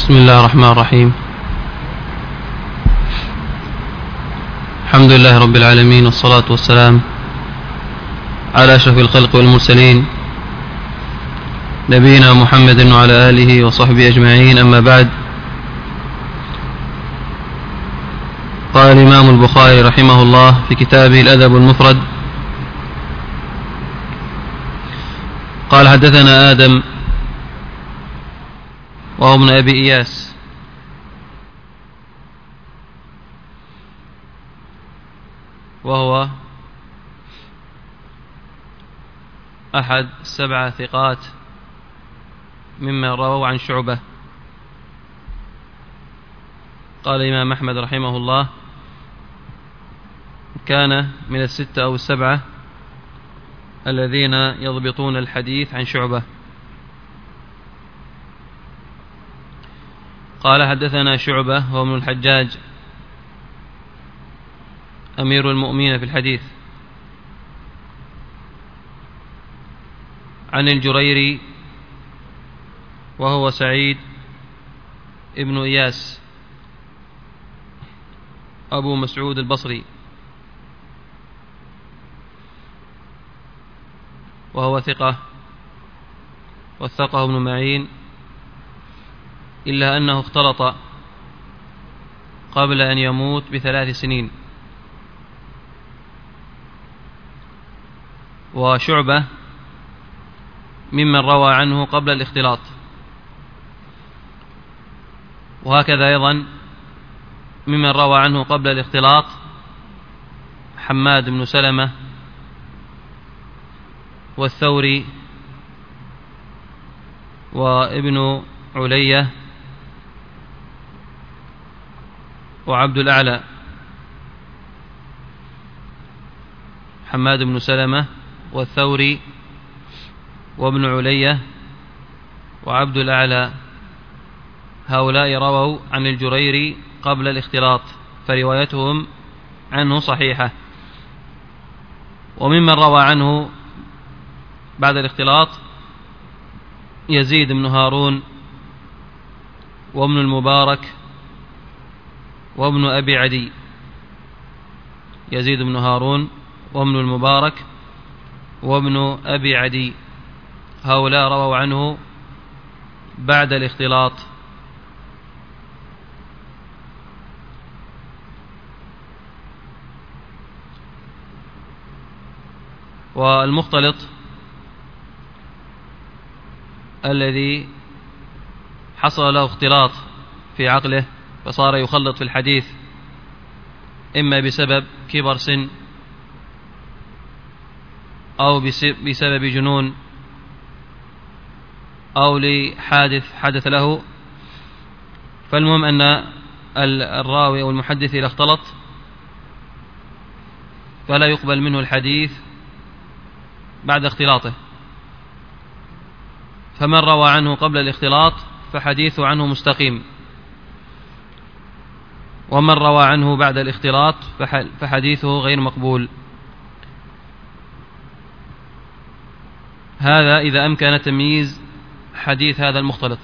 بسم الله الرحمن الرحيم. الحمد لله رب العالمين، والصلاة والسلام على أشرف الخلق والمرسلين نبينا محمد وعلى آله وصحبه أجمعين، أما بعد. قال الإمام البخاري رحمه الله في كتابه الأدب المفرد: قال حدثنا آدم وهو ابن أبي إياس، وهو أحد 7 ثقات مما رووا عن شعبة. قال الإمام أحمد رحمه الله: كان من 6 أو 7 الذين يضبطون الحديث عن شعبة. قال حدثنا شعبة هو ابن الحجاج أمير المؤمنين في الحديث، عن الجريري وهو سعيد ابن إياس أبو مسعود البصري، وهو ثقة وثقه ابن معين، إلا أنه اختلط قبل أن يموت ب3 سنين. وشعبة ممن روى عنه قبل الاختلاط، وهكذا أيضا ممن روى عنه قبل الاختلاط حماد بن سلمة والثوري وابن علية وعبد الأعلى. حماد بن سلمة والثوري وابن علية وعبد الأعلى، هؤلاء رووا عن الجريري قبل الاختلاط، فروايتهم عنه صحيحة. وممن روى عنه بعد الاختلاط يزيد بن هارون وابن المبارك وابن أبي عدي. يزيد بن هارون وابن المبارك وابن أبي عدي، هؤلاء رووا عنه بعد الاختلاط. والمختلط الذي حصل له اختلاط في عقله فصار يخلط في الحديث، إما بسبب كبر سن أو بسبب جنون أو لحادث حدث له، فالمهم أن الراوي أو المحدث إذا اختلط فلا يقبل منه الحديث بعد اختلاطه. فمن روى عنه قبل الاختلاط فحديثه عنه مستقيم، ومن روى عنه بعد الاختلاط فحديثه غير مقبول. هذا إذا أمكن تمييز حديث هذا المختلط،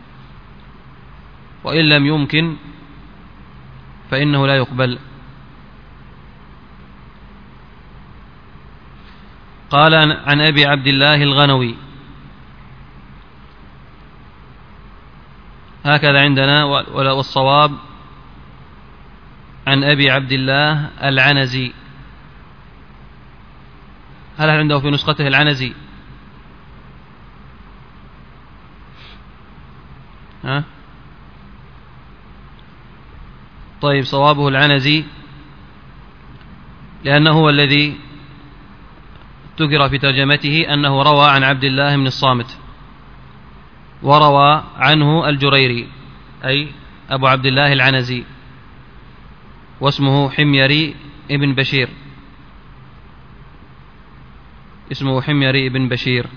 وإن لم يمكن فإنه لا يقبل. قال عن أبي عبد الله الغنوي، هكذا عندنا، والصواب عن أبي عبد الله العنزي. هل عنده في نسخته العنزي؟ طيب، صوابه العنزي، لأنه هو الذي ذكر في ترجمته أنه روى عن عبد الله بن الصامت، وروى عنه الجريري أي أبو عبد الله العنزي، واسمه حميري ابن بشير، اسمه حميري ابن بشير.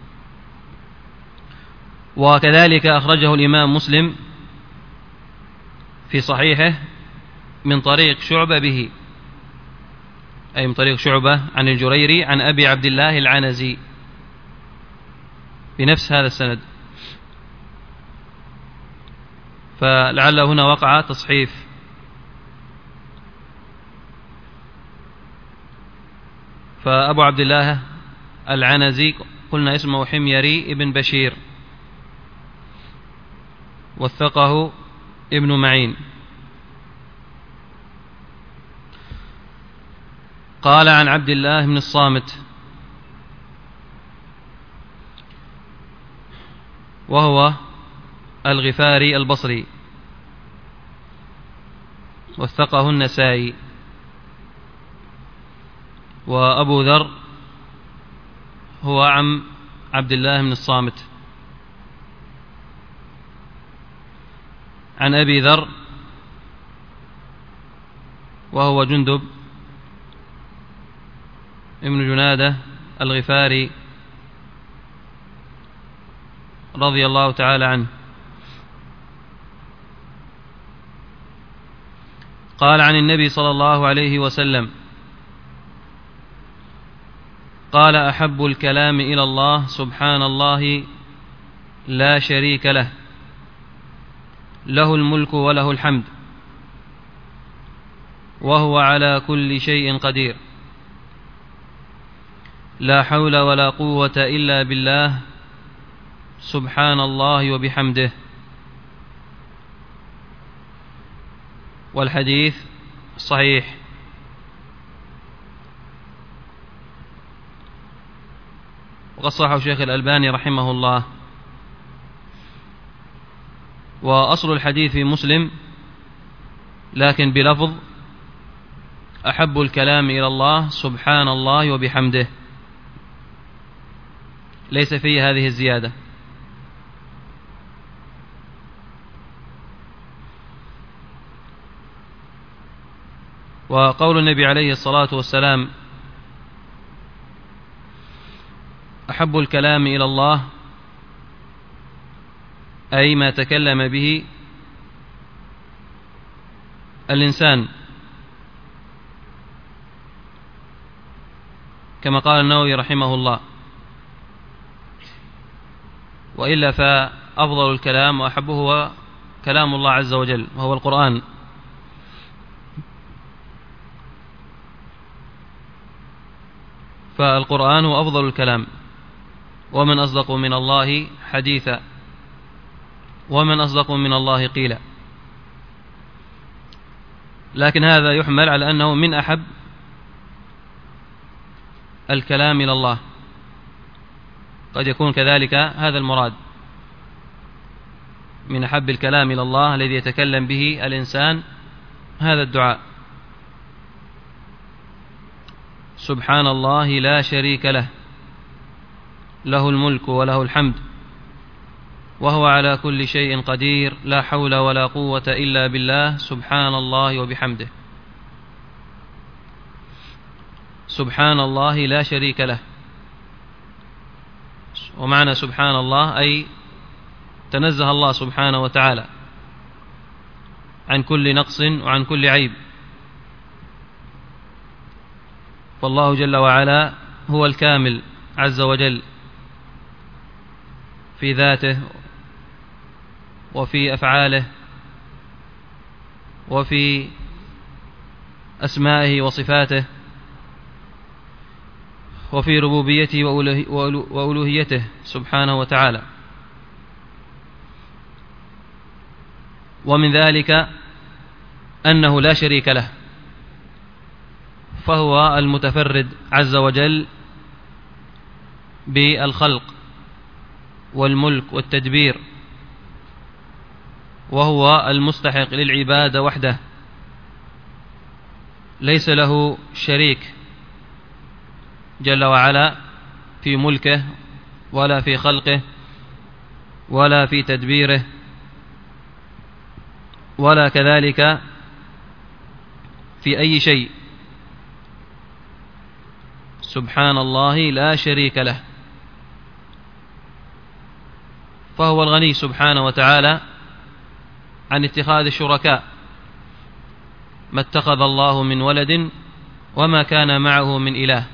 وكذلك أخرجه الإمام مسلم في صحيحه من طريق شعبة به، أي من طريق شعبة عن الجريري عن أبي عبد الله العنزي بنفس هذا السند. فلعل هنا وقع تصحيف. فأبو عبد الله العنزي قلنا اسمه حميري ابن بشير، وثقه ابن معين. قال عن عبد الله بن الصامت وهو الغفاري البصري، وثقه النسائي. وأبو ذر هو عم عبد الله بن الصامت. عن أبي ذر وهو جندب ابن جنادة الغفاري رضي الله تعالى عنه. قال عن النبي صلى الله عليه وسلم قال: أحب الكلام إلى الله سبحان الله لا شريك له، له الملك وله الحمد، وهو على كل شيء قدير، لا حول ولا قوة إلا بالله، سبحان الله وبحمده. والحديث صحيح. وقد صححه الشيخ الألباني رحمه الله. وأصل الحديث في مسلم لكن بلفظ: أحب الكلام إلى الله سبحان الله وبحمده، ليس فيه هذه الزيادة. وقول النبي عليه الصلاة والسلام: أحب الكلام إلى الله، أي ما تكلم به الإنسان، كما قال النووي رحمه الله. وإلا فأفضل الكلام وأحبه هو كلام الله عز وجل، وهو القرآن. فالقرآن هو أفضل الكلام. ومن أصدق من الله حديثا، ومن أصدق من الله قيلا. لكن هذا يحمل على أنه من أحب الكلام إلى الله، قد يكون كذلك هذا المراد، من أحب الكلام إلى الله الذي يتكلم به الإنسان هذا الدعاء: سبحان الله لا شريك له، له الملك وله الحمد، وهو على كل شيء قدير، لا حول ولا قوة إلا بالله، سبحان الله وبحمده. سبحان الله لا شريك له. ومعنى سبحان الله أي تنزه الله سبحانه وتعالى عن كل نقص وعن كل عيب. فالله جل وعلا هو الكامل عز وجل في ذاته وفي أفعاله وفي أسمائه وصفاته وفي ربوبيته وألوهيته سبحانه وتعالى. ومن ذلك أنه لا شريك له، فهو المتفرد عز وجل بالخلق والملك والتدبير، وهو المستحق للعبادة وحده، ليس له شريك جل وعلا في ملكه ولا في خلقه ولا في تدبيره، ولا كذلك في أي شيء. سبحان الله لا شريك له. فهو الغني سبحانه وتعالى عن اتخاذ الشركاء، ما اتخذ الله من ولد وما كان معه من إله.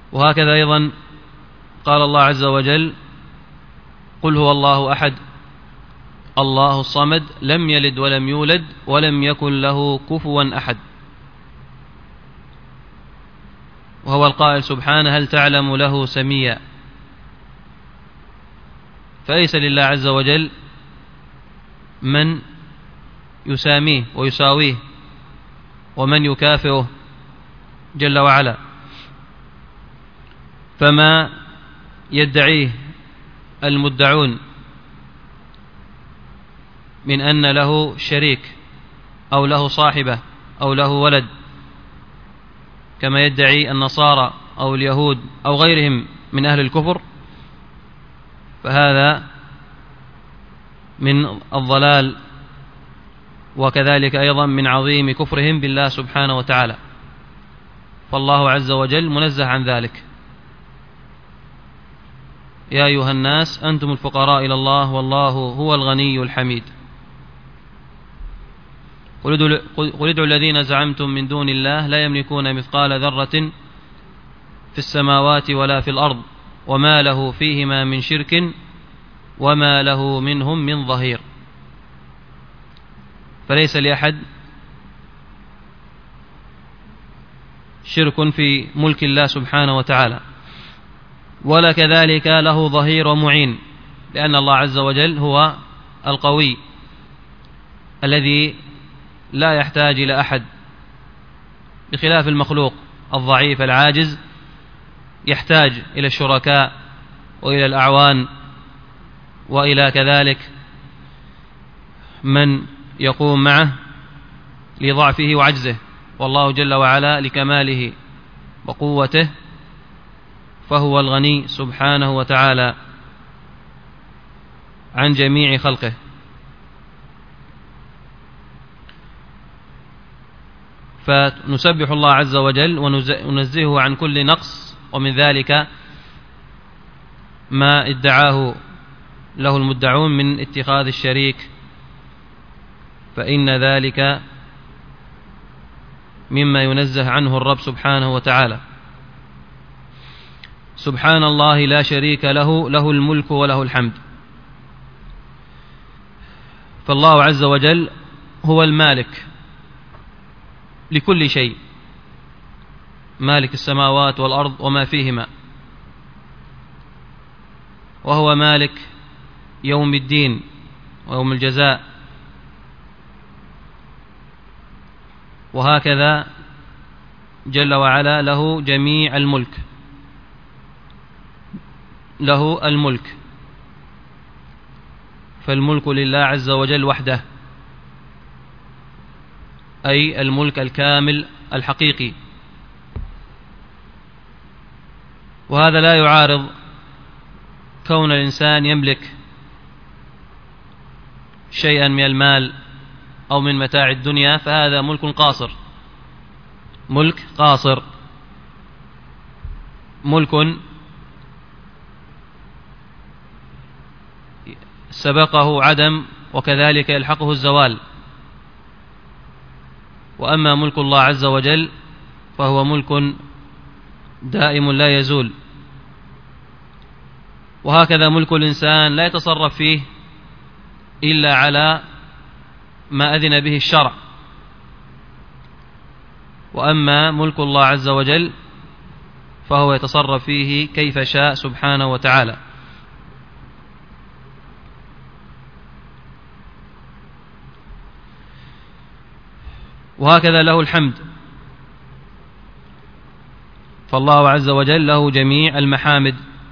وهكذا أيضا قال الله عز وجل: قل هو الله أحد الله الصمد لم يلد ولم يولد ولم يكن له كفوا أحد. وهو القائل سبحانه: هل تعلم له سميا. فليس لله عز وجل من يساميه ويساويه ومن يكافئه جل وعلا. فما يدعيه المدعون من أن له شريك أو له صاحبة أو له ولد، كما يدعي النصارى أو اليهود أو غيرهم من أهل الكفر، فهذا من الضلال، وكذلك أيضا من عظيم كفرهم بالله سبحانه وتعالى. فالله عز وجل منزه عن ذلك: يا أيها الناس أنتم الفقراء إلى الله والله هو الغني الحميد. قل ادعوا الذين زعمتم من دون الله لا يملكون مثقال ذرة في السماوات ولا في الأرض وما له فيهما من شرك وما له منهم من ظهير. فليس لأحد شرك في ملك الله سبحانه وتعالى، ولا كذلك له ظهير ومعين، لأن الله عز وجل هو القوي الذي لا يحتاج إلى أحد، بخلاف المخلوق الضعيف العاجز يحتاج إلى الشركاء وإلى الأعوان وإلى كذلك من يقوم معه لضعفه وعجزه. والله جل وعلا لكماله وقوته فهو الغني سبحانه وتعالى عن جميع خلقه. فنسبح الله عز وجل وننزهه عن كل نقص، ومن ذلك ما ادعاه له المدعون من اتخاذ الشريك، فإن ذلك مما ينزه عنه الرب سبحانه وتعالى. سبحان الله لا شريك له، له الملك وله الحمد. فالله عز وجل هو المالك لكل شيء، مالك السماوات والأرض وما فيهما، وهو مالك يوم الدين ويوم الجزاء. وهكذا جل وعلا له جميع الملك، له الملك، فالملك لله عز وجل وحده، أي الملك الكامل الحقيقي. وهذا لا يعارض كون الإنسان يملك شيئا من المال أو من متاع الدنيا، فهذا ملك قاصر، ملك قاصر، ملك سبقه عدم وكذلك يلحقه الزوال. وأما ملك الله عز وجل فهو ملك دائم لا يزول. وهكذا ملك الإنسان لا يتصرف فيه إلا على ما أذن به الشرع. وأما ملك الله عز وجل فهو يتصرف فيه كيف شاء سبحانه وتعالى. وهكذا له الحمد، فالله عز وجل له جميع المحامد.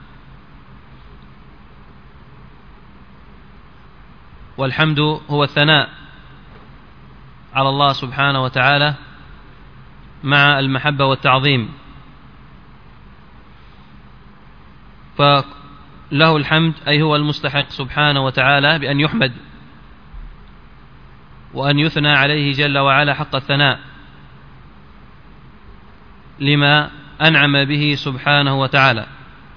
والحمد هو الثناء على الله سبحانه وتعالى مع المحبة والتعظيم. فله الحمد أي هو المستحق سبحانه وتعالى بأن يحمد وأن يثنى عليه جل وعلا حق الثناء لما أنعم به سبحانه وتعالى.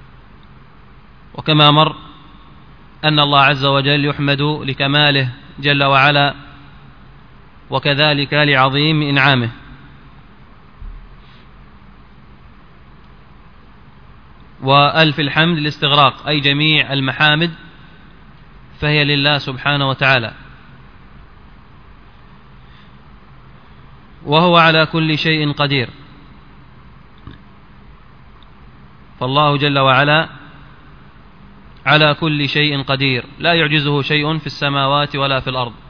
وكما مر أن الله عز وجل يحمد لكماله جل وعلا وكذلك لعظيم إنعامه. وألف الحمد الاستغراق، أي جميع المحامد فهي لله سبحانه وتعالى، وهو على كل شيء قدير. فالله جل وعلا على كل شيء قدير، لا يعجزه شيء في السماوات ولا في الأرض،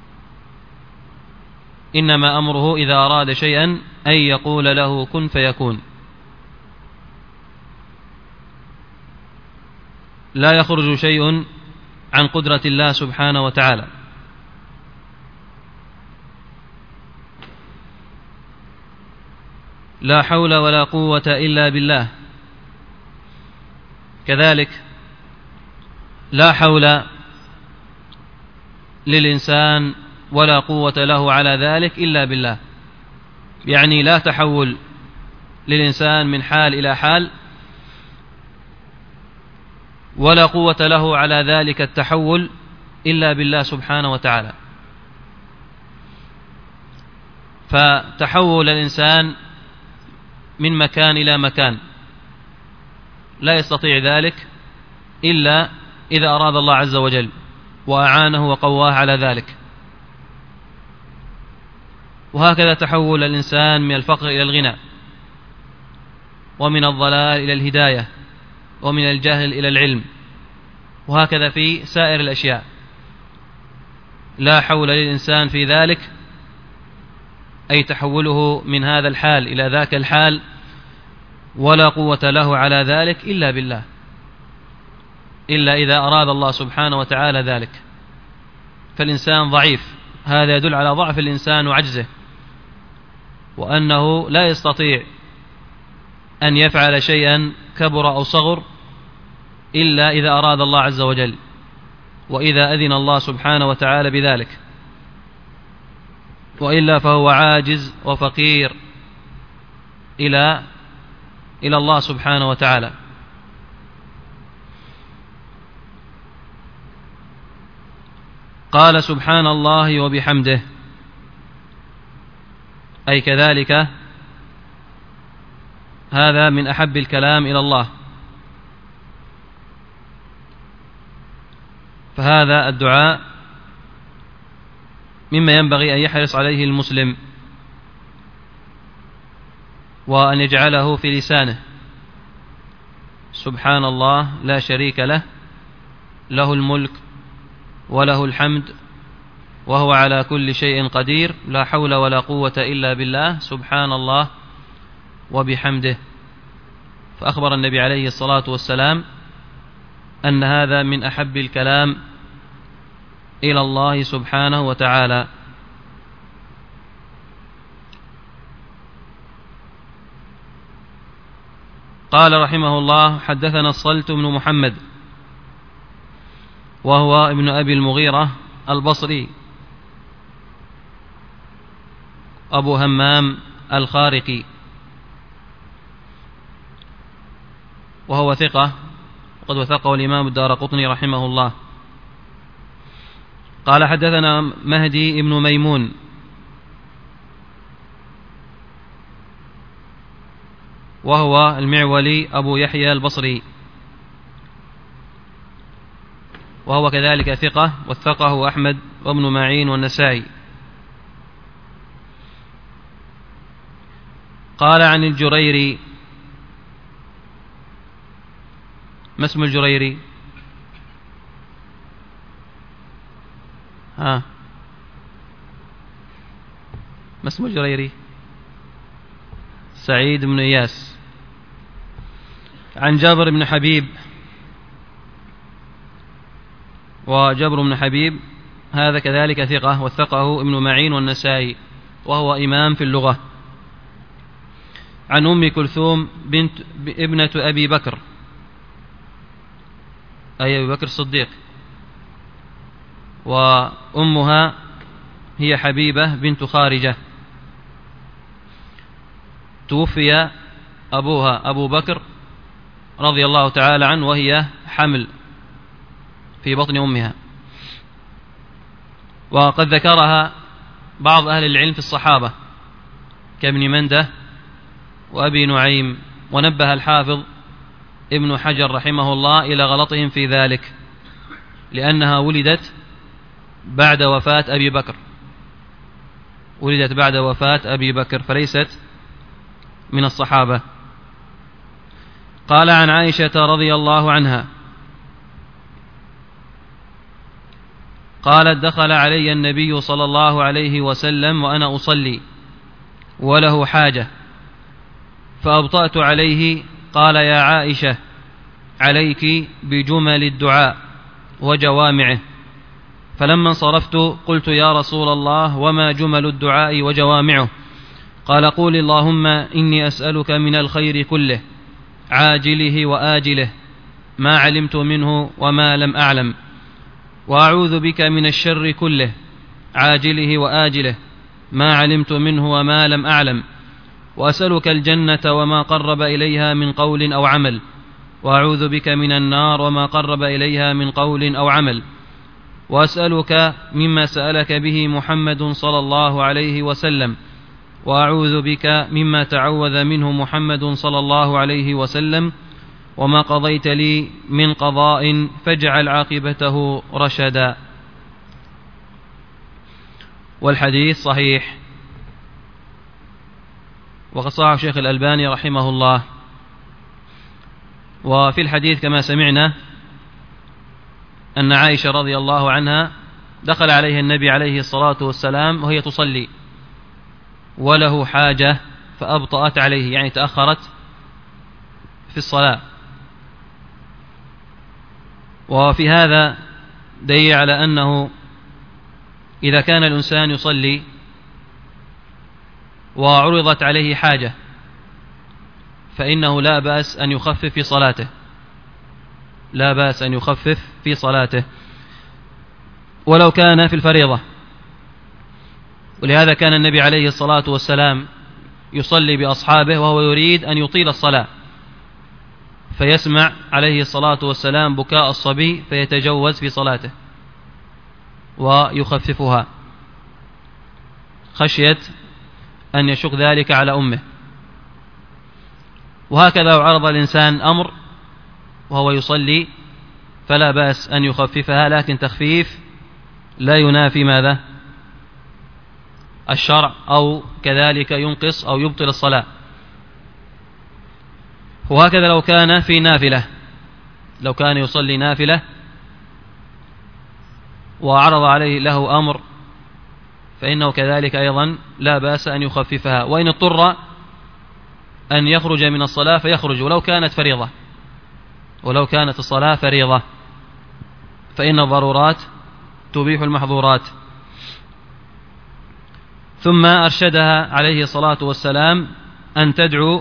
إنما أمره إذا أراد شيئا أن يقول له كن فيكون. لا يخرج شيء عن قدرة الله سبحانه وتعالى. لا حول ولا قوة إلا بالله. كذلك لا حول للإنسان ولا قوة له على ذلك إلا بالله، يعني لا تحول للإنسان من حال إلى حال، ولا قوة له على ذلك التحول إلا بالله سبحانه وتعالى. فتحول الإنسان من مكان إلى مكان لا يستطيع ذلك إلا إذا أراد الله عز وجل وأعانه وقواه على ذلك. وهكذا تحول الإنسان من الفقر إلى الغنى، ومن الضلال إلى الهداية، ومن الجهل إلى العلم، وهكذا في سائر الأشياء. لا حول للإنسان في ذلك، أي تحوله من هذا الحال إلى ذاك الحال، ولا قوة له على ذلك إلا بالله، إلا إذا أراد الله سبحانه وتعالى ذلك. فالإنسان ضعيف، هذا يدل على ضعف الإنسان وعجزه، وأنه لا يستطيع أن يفعل شيئا كبر أو صغر إلا إذا أراد الله عز وجل، وإذا أذن الله سبحانه وتعالى بذلك، وإلا فهو عاجز وفقير إلى الله سبحانه وتعالى. قال سبحان الله وبحمده، أي كذلك هذا من أحب الكلام إلى الله، فهذا الدعاء مما ينبغي أن يحرص عليه المسلم، وأن يجعله في لسانه. سبحان الله لا شريك له، له الملك وله الحمد، وهو على كل شيء قدير، لا حول ولا قوة إلا بالله، سبحان الله وبحمده. فأخبر النبي عليه الصلاة والسلام أن هذا من أحب الكلام إلى الله سبحانه وتعالى. قال رحمه الله: حدثنا الصلت بن محمد، وهو ابن أبي المغيرة البصري، أبو همام الخارقي، وهو ثقة، وقد وثقه الإمام الدارقطني رحمه الله. قال: حدثنا مهدي بن ميمون، وهو المعولي أبو يحيى البصري، وهو كذلك ثقة، وثقه أحمد وابن معين والنسائي. قال عن الجريري. ما اسم الجريري؟ ما اسم الجريري؟ سعيد بن إياس. عن جابر بن حبيب، وجبر بن حبيب هذا كذلك ثقة، وثقه ابن معين والنسائي، وهو إمام في اللغة. عن أم كلثوم ابنة أبي بكر، أي أبي بكر الصديق، وأمها هي حبيبة بنت خارجة، توفي أبوها أبو بكر رضي الله تعالى عنه وهي حمل في بطن أمها. وقد ذكرها بعض أهل العلم في الصحابة كابن منده وأبي نعيم، ونبه الحافظ ابن حجر رحمه الله إلى غلطهم في ذلك، لأنها ولدت بعد وفاة أبي بكر، ولدت بعد وفاة أبي بكر فليست من الصحابة. قال عن عائشة رضي الله عنها قالت: دخل علي النبي صلى الله عليه وسلم وأنا أصلي وله حاجة فأبطأت عليه، قال: يا عائشة، عليك بجمل الدعاء وجوامعه. فلما انصرفت قلت: يا رسول الله، وما جمل الدعاء وجوامعه؟ قال: قول اللهم إني أسألك من الخير كله عاجله وآجله ما علمت منه وما لم أعلم، وأعوذ بك من الشر كله عاجله وآجله ما علمت منه وما لم أعلم، وأسألك الجنة وما قرب إليها من قول أو عمل، وأعوذ بك من النار وما قرب إليها من قول أو عمل، وأسألك مما سألك به محمد صلى الله عليه وسلم، وأعوذ بك مما تعوذ منه محمد صلى الله عليه وسلم، وما قضيت لي من قضاء فاجعل عاقبته رشدا. والحديث صحيح، وقد صححه الشيخ الألباني رحمه الله. وفي الحديث كما سمعنا أن عائشة رضي الله عنها دخل عليها النبي عليه الصلاة والسلام وهي تصلي وله حاجة فأبطأت عليه، يعني تأخرت في الصلاة. وفي هذا دليل على أنه إذا كان الإنسان يصلي وعرضت عليه حاجة فإنه لا بأس أن يخفف في صلاته، لا بأس أن يخفف في صلاته ولو كان في الفريضة. ولهذا كان النبي عليه الصلاة والسلام يصلي بأصحابه وهو يريد أن يطيل الصلاة، فيسمع عليه الصلاة والسلام بكاء الصبي فيتجوز في صلاته ويخففها خشية أن يشق ذلك على أمه. وهكذا لو عرض الإنسان أمر وهو يصلي فلا بأس أن يخففها، لكن تخفيف لا ينافي ماذا؟ الشرع، أو كذلك ينقص أو يبطل الصلاة. وهكذا لو كان في نافلة، لو كان يصلي نافلة وعرض عليه له أمر فإنه كذلك أيضا لا بأس أن يخففها، وإن اضطر أن يخرج من الصلاة فيخرج ولو كانت فريضة، ولو كانت الصلاة فريضة، فإن الضرورات تبيح المحظورات. ثم أرشدها عليه الصلاة والسلام أن تدعو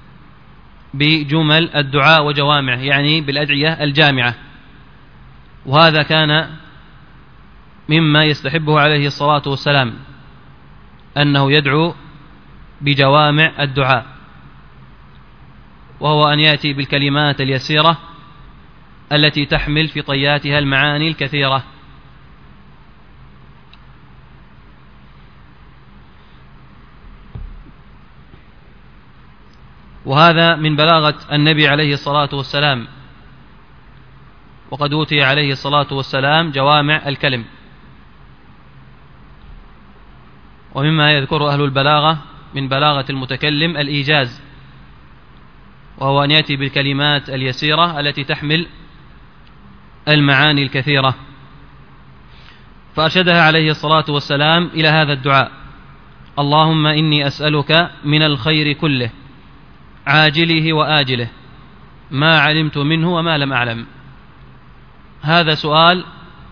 بجمل الدعاء وجوامعه، يعني بالأدعية الجامعة، وهذا كان مما يستحبه عليه الصلاة والسلام أنه يدعو بجوامع الدعاء، وهو أن يأتي بالكلمات اليسيرة التي تحمل في طياتها المعاني الكثيرة. وهذا من بلاغة النبي عليه الصلاة والسلام، وقد أوتي عليه الصلاة والسلام جوامع الكلم. ومما يذكر أهل البلاغة من بلاغة المتكلم الإيجاز، وهو أن يأتي بالكلمات اليسيرة التي تحمل المعاني الكثيرة. فأرشدها عليه الصلاة والسلام إلى هذا الدعاء: اللهم إني أسألك من الخير كله عاجله وآجله ما علمت منه وما لم أعلم. هذا سؤال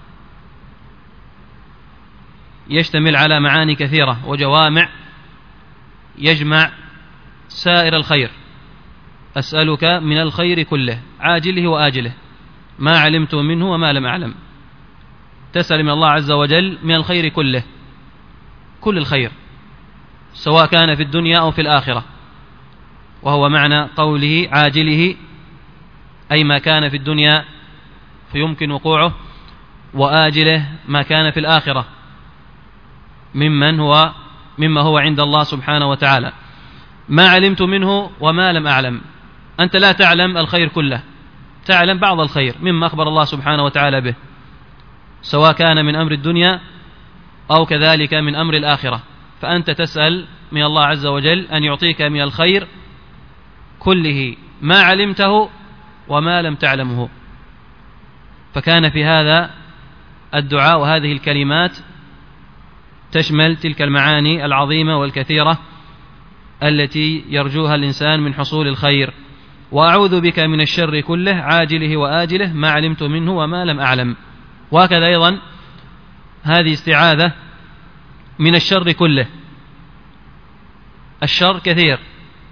يشتمل على معاني كثيرة وجوامع، يجمع سائر الخير. أسألك من الخير كله عاجله وآجله ما علمت منه وما لم أعلم. تسأل من الله عز وجل من الخير كله، كل الخير، سواء كان في الدنيا أو في الآخرة، وهو معنى قوله عاجله، أي ما كان في الدنيا فيمكن وقوعه، وآجله ما كان في الآخرة مما هو عند الله سبحانه وتعالى. ما علمت منه وما لم أعلم، أنت لا تعلم الخير كله، تعلم بعض الخير مما أخبر الله سبحانه وتعالى به، سواء كان من أمر الدنيا أو كذلك من أمر الآخرة، فأنت تسأل من الله عز وجل أن يعطيك من الخير كله ما علمته وما لم تعلمه. فكان في هذا الدعاء وهذه الكلمات تشمل تلك المعاني العظيمة والكثيرة التي يرجوها الإنسان من حصول الخير. وأعوذ بك من الشر كله عاجله وآجله ما علمت منه وما لم أعلم. وهكذا أيضا هذه استعاذة من الشر كله، الشر كثير،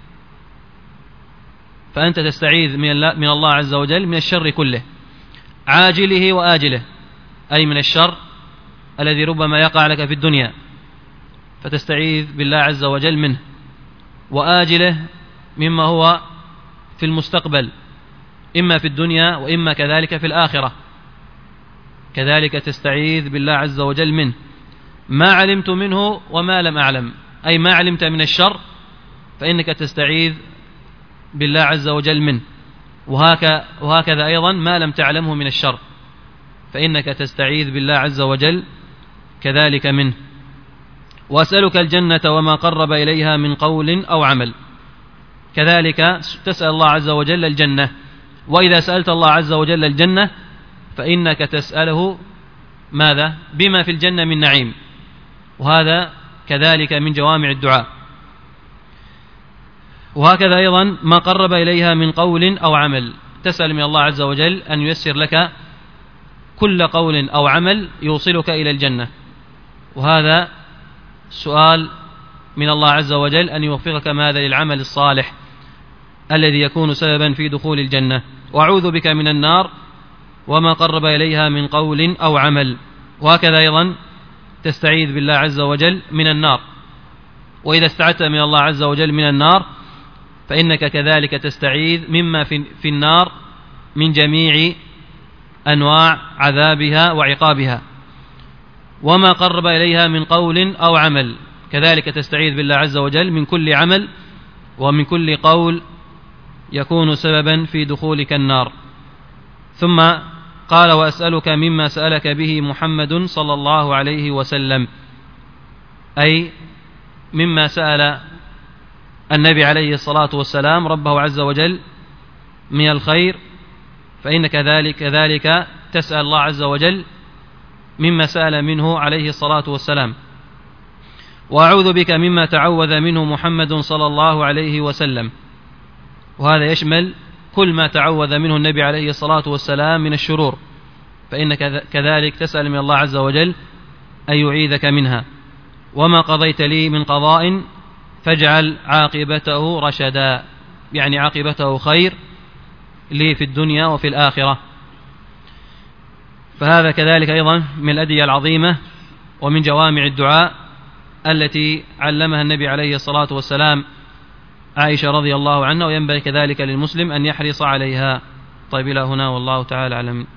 فأنت تستعيذ من الله عز وجل من الشر كله، عاجله وآجله، أي من الشر الذي ربما يقع لك في الدنيا فتستعيذ بالله عز وجل منه، وآجله مما هو في المستقبل إما في الدنيا وإما كذلك في الآخرة، كذلك تستعيذ بالله عز وجل منه. ما علمت منه وما لم أعلم، أي ما علمت من الشر فإنك تستعيذ بالله عز وجل منه، وهكذا أيضا ما لم تعلمه من الشر فإنك تستعيذ بالله عز وجل كذلك منه. وأسألك الجنة وما قرب إليها من قول أو عمل، كذلك تسأل الله عز وجل الجنة. وإذا سألت الله عز وجل الجنة فإنك تسأله ماذا؟ بما في الجنة من نعيم، وهذا كذلك من جوامع الدعاء. وهكذا أيضا ما قرب إليها من قول أو عمل، تسأل من الله عز وجل أن ييسر لك كل قول أو عمل يوصلك إلى الجنة، وهذا سؤال من الله عز وجل أن يوفقك ماذا؟ للعمل الصالح الذي يكون سببا في دخول الجنة. وأعوذ بك من النار وما قرب إليها من قول أو عمل، وهكذا أيضا تستعيذ بالله عز وجل من النار. وإذا استعذت من الله عز وجل من النار فإنك كذلك تستعيذ مما في النار من جميع أنواع عذابها وعقابها. وما قرب إليها من قول أو عمل، كذلك تستعيذ بالله عز وجل من كل عمل ومن كل قول يكون سببا في دخولك النار. ثم قال: وأسألك مما سألك به محمد صلى الله عليه وسلم، أي مما سأل النبي عليه الصلاة والسلام ربه عز وجل من الخير، فإنك كذلك تسأل الله عز وجل مما سأل منه عليه الصلاة والسلام. وأعوذ بك مما تعوذ منه محمد صلى الله عليه وسلم، وهذا يشمل كل ما تعوذ منه النبي عليه الصلاة والسلام من الشرور، فإنك كذلك تسأل من الله عز وجل أن يعيذك منها. وما قضيت لي من قضاء فاجعل عاقبته رشدا، يعني عاقبته خير لي في الدنيا وفي الآخرة. فهذا كذلك أيضا من الأدعية العظيمة ومن جوامع الدعاء التي علمها النبي عليه الصلاة والسلام عائشة رضي الله عنها، وينبغي كذلك للمسلم أن يحرص عليها. طيب، إلى هنا والله تعالى أعلم.